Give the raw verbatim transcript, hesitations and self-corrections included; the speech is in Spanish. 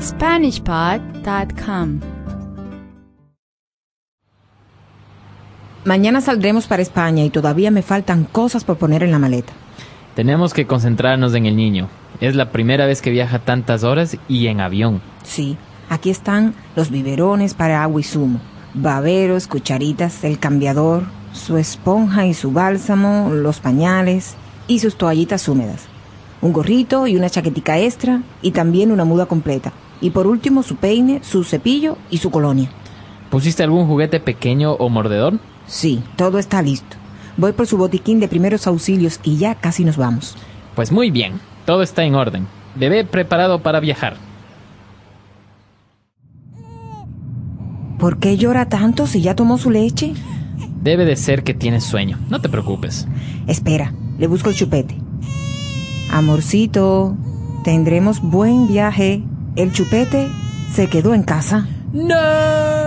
Spanish Pod punto com. Mañana saldremos para España y todavía me faltan cosas por poner en la maleta. Tenemos que concentrarnos en el niño. Es la primera vez que viaja tantas horas y en avión. Sí, aquí están los biberones para agua y zumo, baberos, cucharitas, el cambiador, su esponja y su bálsamo, los pañales y sus toallitas húmedas. Un gorrito y una chaquetica extra y también una muda completa. Y por último su peine, su cepillo y su colonia. ¿Pusiste algún juguete pequeño o mordedor? Sí, todo está listo. Voy por su botiquín de primeros auxilios y ya casi nos vamos. Pues muy bien, todo está en orden. Bebé preparado para viajar. ¿Por qué llora tanto si ya tomó su leche? Debe de ser que tienes sueño, no te preocupes. Espera, le busco el chupete. Amorcito, tendremos buen viaje. El chupete se quedó en casa. ¡No!